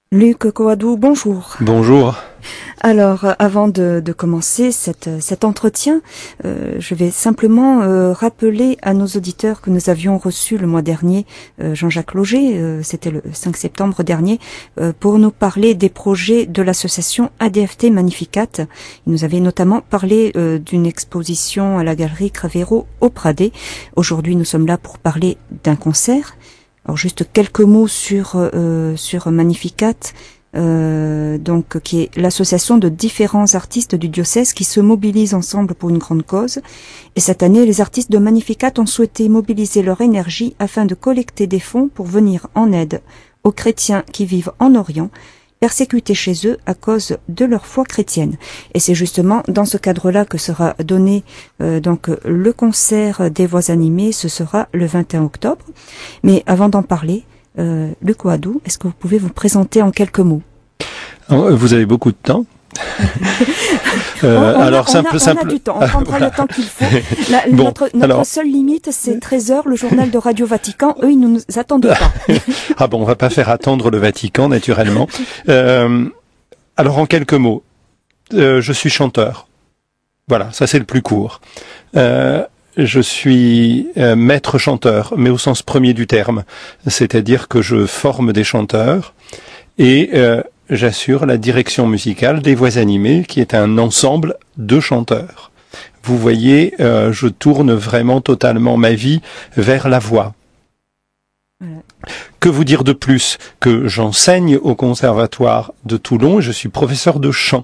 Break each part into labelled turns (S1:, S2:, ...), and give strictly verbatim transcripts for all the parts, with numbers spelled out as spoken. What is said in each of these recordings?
S1: Luc Coadou, bonjour.
S2: Bonjour.
S1: Alors, euh, avant de, de commencer cette, cet entretien, euh, je vais simplement euh, rappeler à nos auditeurs que nous avions reçu le mois dernier euh, Jean-Jacques Loger, euh, c'était le cinq septembre dernier, euh, pour nous parler des projets de l'association A D F T Magnificat. Il nous avait notamment parlé euh, d'une exposition à la galerie Cravero au Pradé. Aujourd'hui, nous sommes là pour parler d'un concert. Alors juste quelques mots sur euh, sur Magnificat, euh, donc qui est l'association de différents artistes du diocèse qui se mobilisent ensemble pour une grande cause. Et cette année, les artistes de Magnificat ont souhaité mobiliser leur énergie afin de collecter des fonds pour venir en aide aux chrétiens qui vivent en Orient, persécutés chez eux à cause de leur foi chrétienne. Et c'est justement dans ce cadre-là que sera donné euh, donc le concert des voix animées. Ce sera le vingt et un octobre. Mais avant d'en parler, euh, Luc Coadou, est-ce que vous pouvez vous présenter en quelques mots?
S2: Vous avez beaucoup de temps.
S1: euh, on, on alors a, simple, on a, simple. On a du temps, on prendra voilà. le temps qu'il faut. La, bon, notre notre alors... seule limite, c'est treize heures, le journal de Radio Vatican. Eux, ils ne nous attendent pas.
S2: Ah bon, on va pas faire attendre le Vatican, naturellement. Euh, alors, en quelques mots, euh, je suis chanteur. Voilà, ça c'est le plus court. Euh, je suis euh, maître chanteur, mais au sens premier du terme. C'est-à-dire que je forme des chanteurs et... Euh, j'assure la direction musicale des voix animées, qui est un ensemble de chanteurs. Vous voyez, euh, je tourne vraiment totalement ma vie vers la voix. Voilà. Que vous dire de plus? Que j'enseigne au Conservatoire de Toulon et je suis professeur de chant.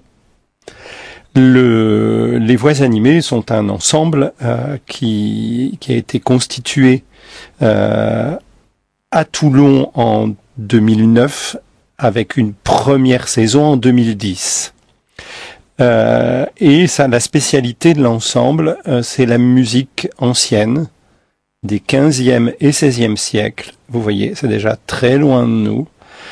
S2: Le, les voix animées sont un ensemble euh, qui, qui a été constitué euh, à Toulon en deux mille neuf, avec une première saison en deux mille dix. Euh, et ça, la spécialité de l'ensemble, euh, c'est la musique ancienne des quinzième et seizième siècles. Vous voyez, c'est déjà très loin de nous.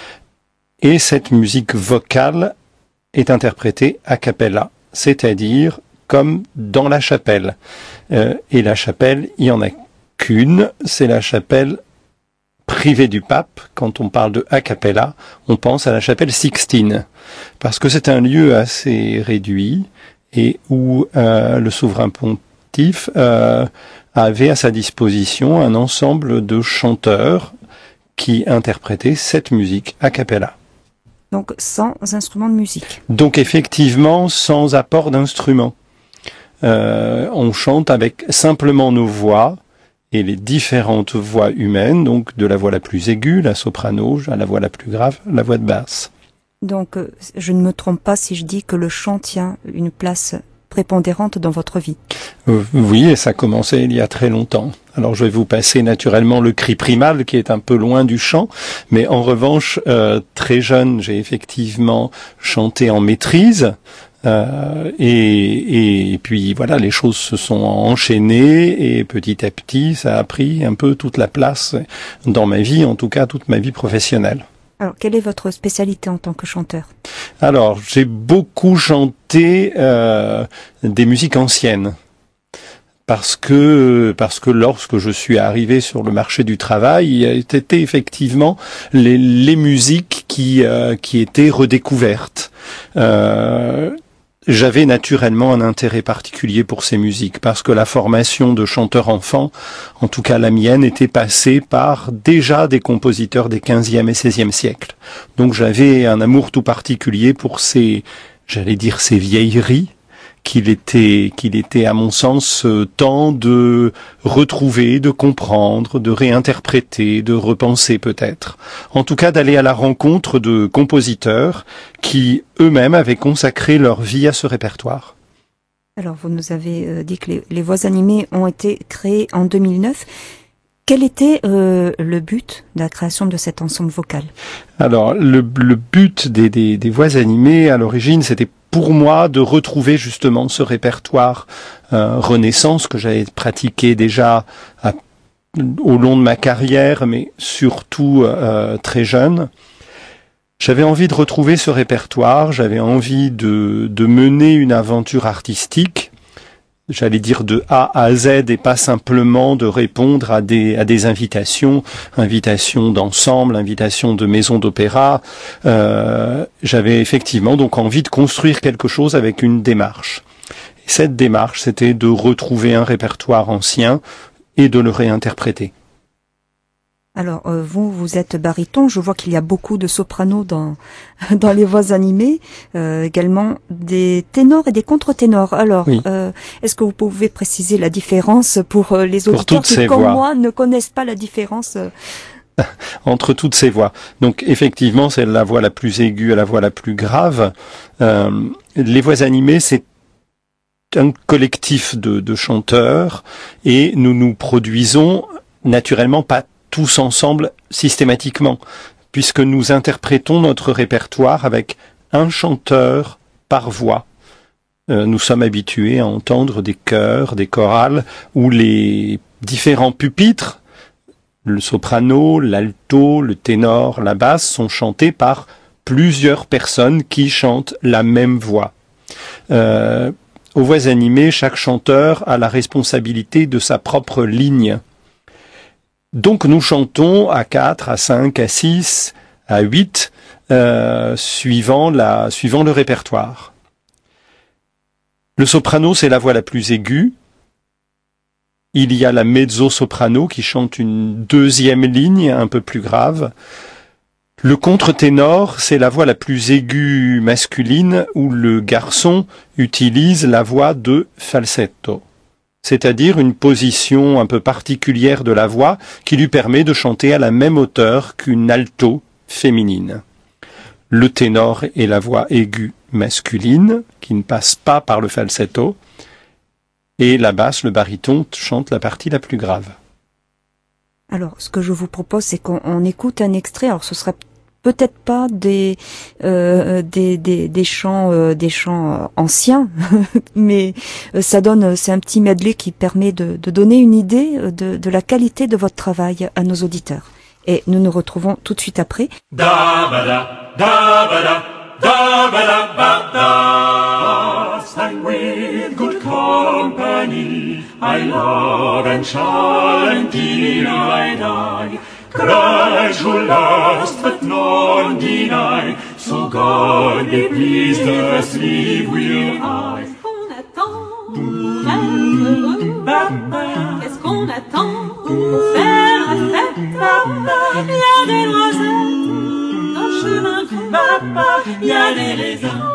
S2: Et cette musique vocale est interprétée a cappella, c'est-à-dire comme dans la chapelle. Euh, et la chapelle, il n'y en a qu'une, c'est la chapelle privée du pape. Quand on parle de a cappella, on pense à la chapelle Sixtine, parce que c'est un lieu assez réduit et où euh, le souverain pontife euh, avait à sa disposition un ensemble de chanteurs qui interprétaient cette musique a cappella.
S1: Donc sans instrument de musique.
S2: Donc effectivement sans apport d'instruments. Euh, on chante avec simplement nos voix, et les différentes voix humaines, donc de la voix la plus aiguë, la soprano, à la voix la plus grave, la voix de basse.
S1: Donc, je ne me trompe pas si je dis que le chant tient une place prépondérante dans votre vie.
S2: Euh, oui, et ça a commencé il y a très longtemps. Alors, je vais vous passer naturellement le cri primal, qui est un peu loin du chant, mais en revanche, euh, très jeune, j'ai effectivement chanté en maîtrise. Euh, et, et puis voilà, les choses se sont enchaînées et petit à petit, ça a pris un peu toute la place dans ma vie, en tout cas toute ma vie professionnelle.
S1: Alors, quelle est votre spécialité en tant que chanteur?
S2: Alors, j'ai beaucoup chanté euh, des musiques anciennes. Parce que parce que lorsque je suis arrivé sur le marché du travail, c'était effectivement les, les musiques qui euh, qui étaient redécouvertes. Euh, J'avais naturellement un intérêt particulier pour ces musiques, parce que la formation de chanteur enfant, en tout cas la mienne, était passée par déjà des compositeurs des quinzième et seizième siècles. Donc j'avais un amour tout particulier pour ces, j'allais dire ces vieilleries, qu'il était, qu'il était à mon sens temps de retrouver, de comprendre, de réinterpréter, de repenser peut-être. En tout cas d'aller à la rencontre de compositeurs qui eux-mêmes avaient consacré leur vie à ce répertoire.
S1: Alors vous nous avez dit que les, les voix animées ont été créées en deux mille neuf. Quel était euh, le but de la création de cet ensemble vocal?
S2: Alors le, le but des, des, des voix animées à l'origine, c'était pour moi de retrouver justement ce répertoire euh, Renaissance que j'avais pratiqué déjà à, au long de ma carrière, mais surtout euh, très jeune. J'avais envie de retrouver ce répertoire, j'avais envie de, de mener une aventure artistique j'allais dire de A à Z et pas simplement de répondre à des à des invitations, invitations d'ensemble, invitations de maisons d'opéra. Euh, j'avais effectivement donc envie de construire quelque chose avec une démarche. Et cette démarche, c'était de retrouver un répertoire ancien et de le réinterpréter.
S1: Alors, euh, vous, vous êtes baryton. Je vois qu'il y a beaucoup de sopranos dans dans les voix animées, euh, également des ténors et des contre-ténors. Alors, oui. euh, est-ce que vous pouvez préciser la différence pour euh, les auditeurs qui, comme voix. moi, ne connaissent pas la différence euh...
S2: entre toutes ces voix? Donc, effectivement, c'est la voix la plus aiguë à la voix la plus grave. Euh, les voix animées, c'est un collectif de, de chanteurs et nous nous produisons naturellement pas tous ensemble systématiquement, puisque nous interprétons notre répertoire avec un chanteur par voix. Euh, nous sommes habitués à entendre des chœurs, des chorales, où les différents pupitres, le soprano, l'alto, le ténor, la basse, sont chantés par plusieurs personnes qui chantent la même voix. Euh, aux voix animées, chaque chanteur a la responsabilité de sa propre ligne. Donc nous chantons à quatre, à cinq, à six, à huit, euh, suivant la, suivant le répertoire. Le soprano, c'est la voix la plus aiguë. Il y a la mezzo-soprano qui chante une deuxième ligne un peu plus grave. Le contre-ténor, c'est la voix la plus aiguë masculine où le garçon utilise la voix de falsetto, c'est-à-dire une position un peu particulière de la voix qui lui permet de chanter à la même hauteur qu'une alto féminine. Le ténor est la voix aiguë masculine qui ne passe pas par le falsetto, et la basse, le baryton, chante la partie la plus grave.
S1: Alors, ce que je vous propose, c'est qu'on écoute un extrait. Alors, ce sera peut-être pas des euh, des, des des chants euh, des chants anciens, mais ça donne, c'est un petit medley qui permet de, de donner une idée de, de la qualité de votre travail à nos auditeurs. Et nous nous retrouvons tout de suite après. Da ba da da ba da da ba da ba da. Sang with good company, I love and shall until I die. Christ who lost but none deny, so God be pleased us leave will I. Qu'est-ce qu'on attend pour faire la fête? Il y a des noisettes dans le chemin creux, il y a des raisins,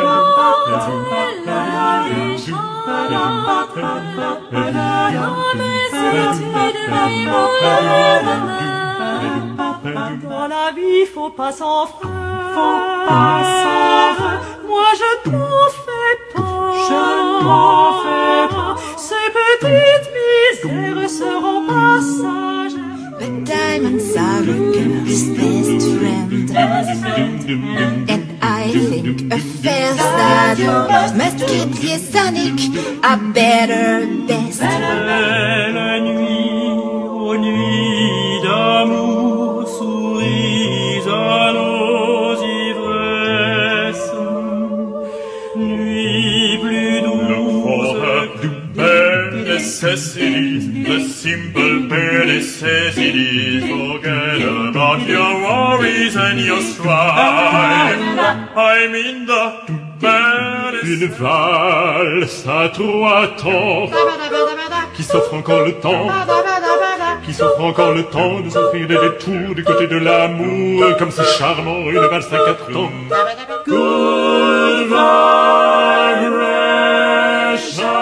S1: dans la vie, faut pas s'en faire, faut pas s'en faire. Moi je t'en fais pas, je t'en fais pas. Ces petites misères seront passagères.
S3: The diamonds are a girl's best friend, and I think a fair saddle must keep the sonic a better best.
S4: Belle nuit, aux nuits d'amour, souris à nos ivresses. Nuit plus douce que bare necessities, the simple bare necessities. Forget about your worries and your strife. I'm in the bare necessities. Une valse à trois temps, qui s'offre encore le temps, qui s'offre encore le temps de s'offrir des détours du côté de l'amour, comme c'est charmant, une valse à quatre temps. Good vibration.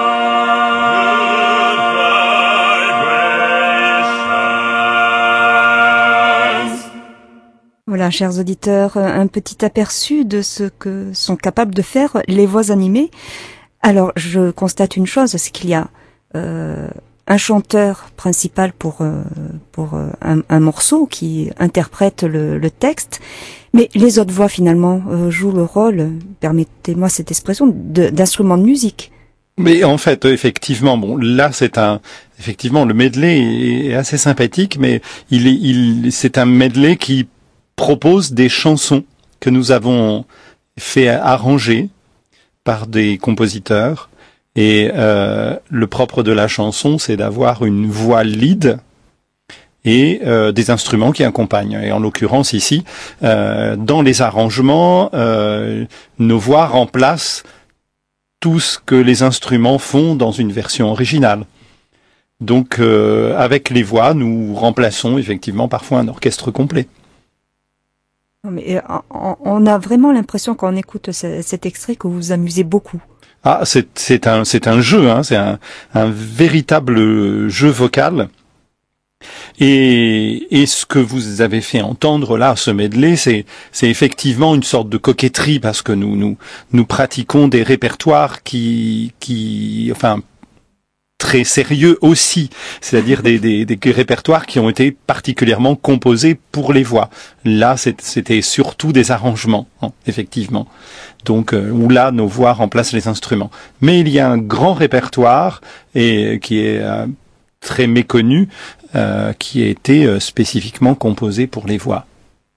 S1: Voilà, chers auditeurs, un petit aperçu de ce que sont capables de faire les voix animées. Alors, je constate une chose, c'est qu'il y a euh, un chanteur principal pour euh, pour euh, un, un morceau qui interprète le, le texte, mais les autres voix finalement euh, jouent le rôle, permettez-moi cette expression, de, d'instruments de musique.
S2: Mais en fait, effectivement, bon, là c'est un, effectivement, le medley est assez sympathique, mais il est, il, c'est un medley qui propose des chansons que nous avons fait arranger par des compositeurs Et euh, le propre de la chanson, c'est d'avoir une voix lead et euh, des instruments qui accompagnent. Et en l'occurrence ici, euh, dans les arrangements, euh, nos voix remplacent tout ce que les instruments font dans une version originale. Donc, euh, avec les voix, nous remplaçons effectivement parfois un orchestre complet.
S1: Mais on a vraiment l'impression quand on écoute cet extrait que vous vous amusez beaucoup.
S2: Ah, c'est, c'est un, c'est un jeu, hein, c'est un, un véritable jeu vocal. Et, et ce que vous avez fait entendre là, ce medley, c'est, c'est effectivement une sorte de coquetterie parce que nous, nous, nous pratiquons des répertoires qui, qui, enfin, très sérieux aussi, c'est-à-dire des, des, des répertoires qui ont été particulièrement composés pour les voix. Là, c'était surtout des arrangements, hein, effectivement. Donc, euh, où là, nos voix remplacent les instruments. Mais il y a un grand répertoire et qui est euh, très méconnu, euh, qui a été euh, spécifiquement composé pour les voix.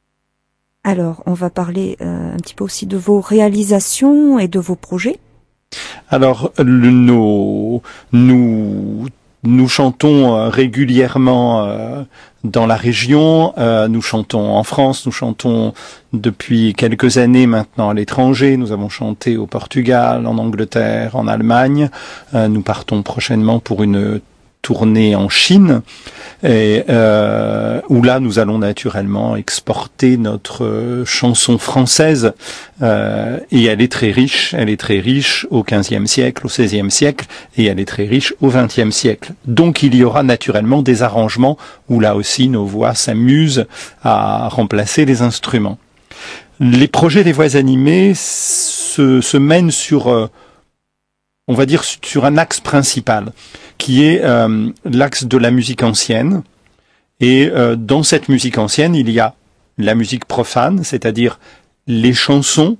S1: Alors, on va parler euh, un petit peu aussi de vos réalisations et de vos projets.
S2: Alors, le, nos, nous, nous chantons euh, régulièrement euh, dans la région, euh, nous chantons en France, nous chantons depuis quelques années maintenant à l'étranger, nous avons chanté au Portugal, en Angleterre, en Allemagne, euh, nous partons prochainement pour une tournée en Chine, et euh, où là nous allons naturellement exporter notre euh, chanson française, euh, et elle est très riche, elle est très riche au quinzième siècle, au seizième siècle, et elle est très riche au vingtième siècle. Donc il y aura naturellement des arrangements où là aussi nos voix s'amusent à remplacer les instruments. Les projets des voix animées se, se mènent sur, euh, on va dire, sur un axe principal, qui est euh, l'axe de la musique ancienne. Et euh, dans cette musique ancienne, il y a la musique profane, c'est-à-dire les chansons.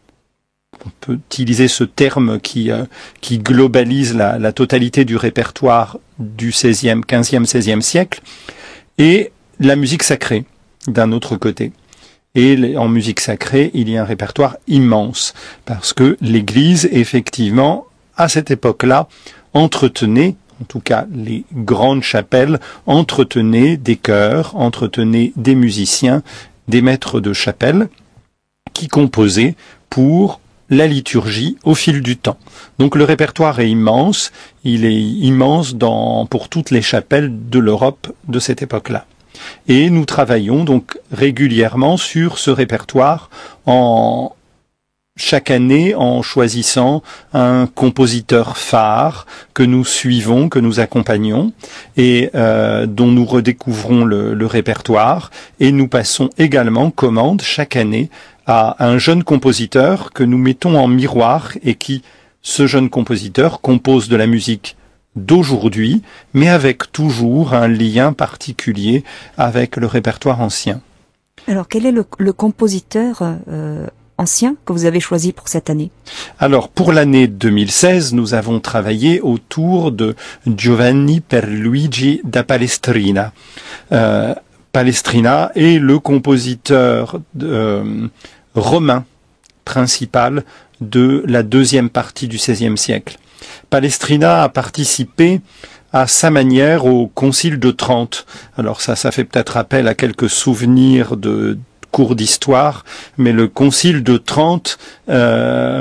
S2: On peut utiliser ce terme qui, euh, qui globalise la, la totalité du répertoire du seizième, quinzième, seizième siècle, et la musique sacrée, d'un autre côté. Et en musique sacrée, il y a un répertoire immense, parce que l'Église, effectivement, à cette époque-là, entretenait, en tout cas les grandes chapelles, entretenaient des chœurs, entretenaient des musiciens, des maîtres de chapelle, qui composaient pour la liturgie au fil du temps. Donc le répertoire est immense, il est immense dans, pour toutes les chapelles de l'Europe de cette époque-là. Et nous travaillons donc régulièrement sur ce répertoire en chaque année en choisissant un compositeur phare que nous suivons, que nous accompagnons et euh, dont nous redécouvrons le, le répertoire, et nous passons également commande chaque année à un jeune compositeur que nous mettons en miroir et qui, ce jeune compositeur, compose de la musique d'aujourd'hui, mais avec toujours un lien particulier avec le répertoire ancien.
S1: Alors, quel est le, le compositeur euh, ancien que vous avez choisi pour cette année?
S2: Alors, pour l'année deux mille seize, nous avons travaillé autour de Giovanni Pierluigi da Palestrina. Euh, Palestrina est le compositeur de, euh, romain principal de la deuxième partie du seizième siècle. Palestrina a participé à sa manière au Concile de Trente. Alors ça, ça fait peut-être appel à quelques souvenirs de cours d'histoire, mais le Concile de Trente euh,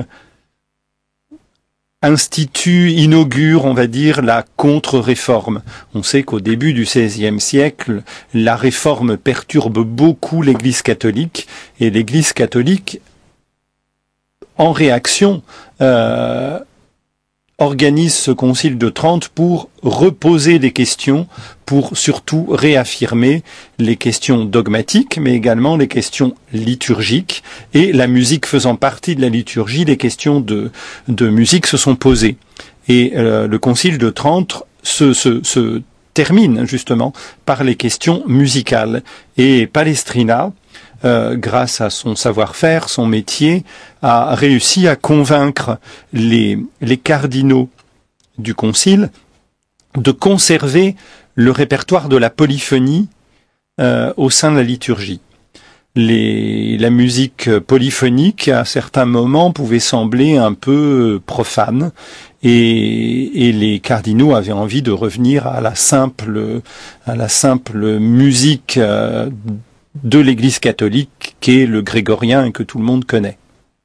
S2: institue, inaugure, on va dire, la contre-réforme. On sait qu'au début du seizième siècle, la réforme perturbe beaucoup l'Église catholique, et l'Église catholique, en réaction, euh, organise ce Concile de Trente pour reposer les questions, pour surtout réaffirmer les questions dogmatiques, mais également les questions liturgiques, et la musique faisant partie de la liturgie, les questions de, de musique se sont posées. Et euh, le Concile de Trente se, se, se termine justement par les questions musicales. Et Palestrina, Euh, grâce à son savoir-faire, son métier, a réussi à convaincre les, les cardinaux du concile de conserver le répertoire de la polyphonie euh, au sein de la liturgie. les, la musique polyphonique, à certains moments, pouvait sembler un peu profane. Et, et les cardinaux avaient envie de revenir à la simple, à la simple musique euh, de l'Église catholique, qu'est le grégorien et que tout le monde connaît.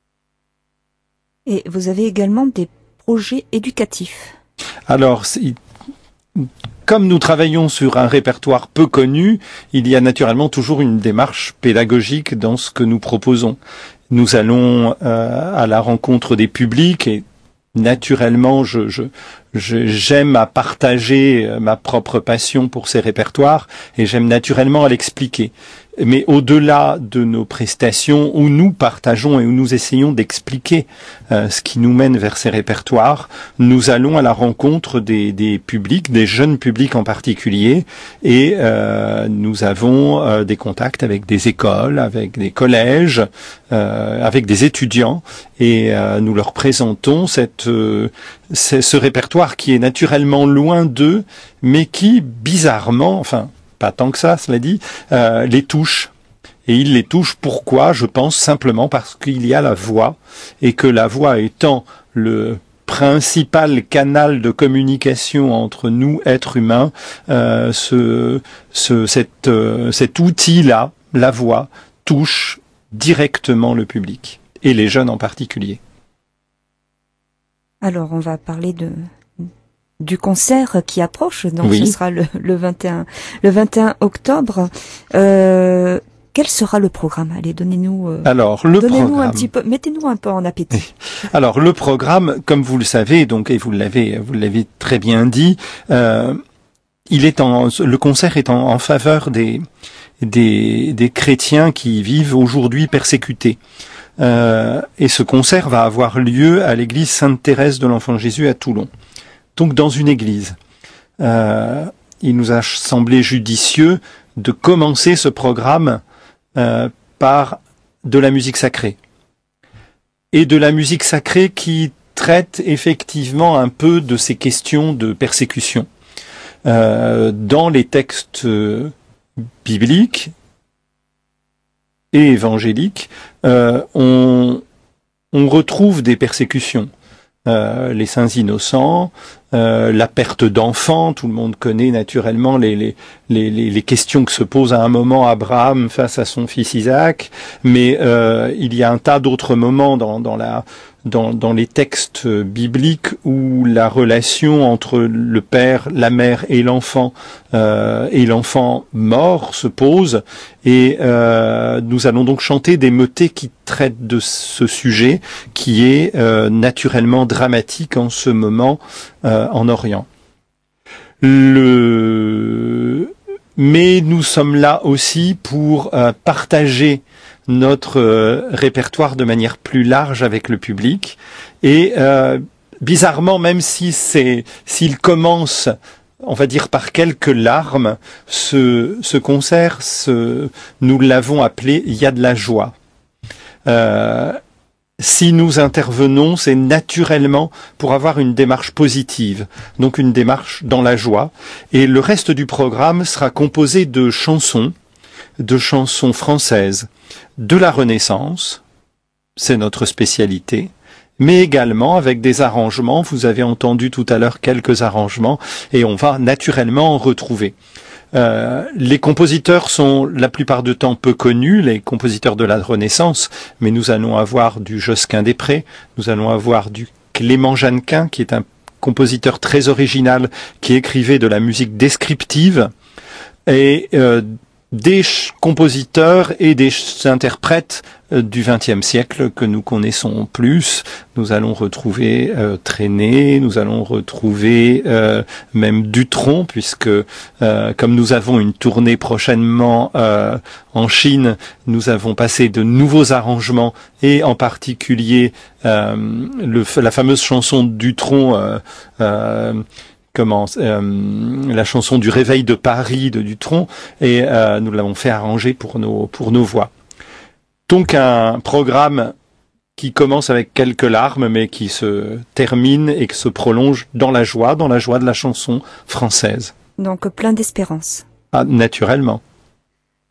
S1: Et vous avez également des projets éducatifs.
S2: Alors, comme nous travaillons sur un répertoire peu connu, il y a naturellement toujours une démarche pédagogique dans ce que nous proposons. Nous allons euh, à la rencontre des publics et naturellement, je, je, je, j'aime à partager ma propre passion pour ces répertoires et j'aime naturellement à l'expliquer. Mais au-delà de nos prestations, où nous partageons et où nous essayons d'expliquer euh, ce qui nous mène vers ces répertoires, nous allons à la rencontre des, des publics, des jeunes publics en particulier, et euh, nous avons euh, des contacts avec des écoles, avec des collèges, euh, avec des étudiants, et euh, nous leur présentons cette, euh, ce, ce répertoire qui est naturellement loin d'eux, mais qui, bizarrement, enfin, pas tant que ça, cela dit, euh, les touche. Et il les touche, pourquoi? Je pense simplement parce qu'il y a la voix, et que la voix étant le principal canal de communication entre nous, êtres humains, euh, ce, ce, cette, euh, cet outil-là, la voix, touche directement le public, et les jeunes en particulier.
S1: Alors, on va parler de... du concert qui approche, donc
S2: oui.
S1: Ce sera le, le vingt et un, le vingt et un octobre. Euh, quel sera le programme? Allez, donnez-nous. Euh,
S2: Alors le
S1: donnez-nous
S2: programme.
S1: un petit peu, mettez-nous un peu en appétit.
S2: Alors le programme, comme vous le savez, donc et vous l'avez, vous l'avez très bien dit, euh, il est en, le concert est en, en faveur des des des chrétiens qui vivent aujourd'hui persécutés. Euh, et ce concert va avoir lieu à l'église Sainte-Thérèse de l'Enfant Jésus à Toulon. Donc dans une église. Euh, il nous a semblé judicieux de commencer ce programme euh, par de la musique sacrée. Et de la musique sacrée qui traite effectivement un peu de ces questions de persécution. Euh, dans les textes euh, bibliques et évangéliques, euh, on, on retrouve des persécutions. Euh, les saints innocents, euh, la perte d'enfants, tout le monde connaît naturellement les, les, les, les questions que se pose à un moment Abraham face à son fils Isaac, mais euh, il y a un tas d'autres moments dans, dans, la, dans, dans les textes bibliques où la relation entre le père, la mère et l'enfant euh, et l'enfant mort se pose, et euh, nous allons donc chanter des motets qui traitent de ce sujet qui est euh, naturellement dramatique en ce moment euh, en Orient. Le... Mais nous sommes là aussi pour euh, partager notre euh, répertoire de manière plus large avec le public. Et euh, bizarrement, même si c'est s'il commence, on va dire par quelques larmes, ce, ce concert, ce, nous l'avons appelé « Il y a de la joie ». Euh, si nous intervenons, c'est naturellement pour avoir une démarche positive, donc une démarche dans la joie. Et le reste du programme sera composé de chansons, de chansons françaises, de la Renaissance, c'est notre spécialité, mais également avec des arrangements. Vous avez entendu tout à l'heure quelques arrangements, et on va naturellement en retrouver. Euh, les compositeurs sont la plupart du temps peu connus, les compositeurs de la Renaissance, mais nous allons avoir du Josquin-des-Prés, nous allons avoir du Clément Jeannequin, qui est un compositeur très original, qui écrivait de la musique descriptive, et euh, des compositeurs et des interprètes du vingtième siècle que nous connaissons plus. Nous allons retrouver euh, Trenet, nous allons retrouver euh, même Dutronc, puisque euh, comme nous avons une tournée prochainement euh, en Chine, nous avons passé de nouveaux arrangements, et en particulier euh, le, la fameuse chanson de Dutronc, euh, euh, Comment euh, la chanson du Réveil de Paris de Dutronc, et euh, nous l'avons fait arranger pour nos pour nos voix. Donc un programme qui commence avec quelques larmes, mais qui se termine et qui se prolonge dans la joie, dans la joie de la chanson française.
S1: Donc plein d'espérance.
S2: Ah, naturellement.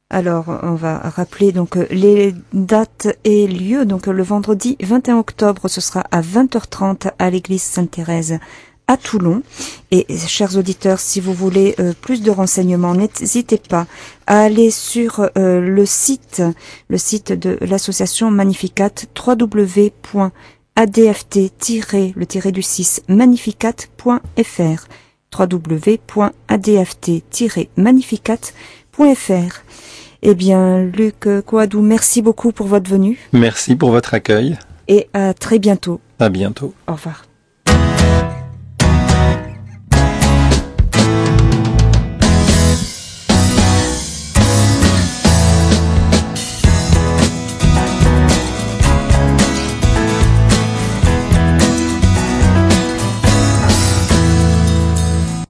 S1: Alors, on va rappeler donc les dates et lieux. Donc, le vendredi vingt et un octobre, ce sera à vingt heures trente à l'église Sainte-Thérèse à Toulon. Et, chers auditeurs, si vous voulez euh, plus de renseignements, n'hésitez pas à aller sur euh, le site, le site de l'association Magnificat, w w w point a d f t tiret le tiret du six magnificat point f r, w w w point a d f t tiret magnificat point f r. Eh bien, Luc Coadou, merci beaucoup pour votre venue.
S2: Merci pour votre accueil.
S1: Et à très bientôt.
S2: À bientôt.
S1: Au revoir.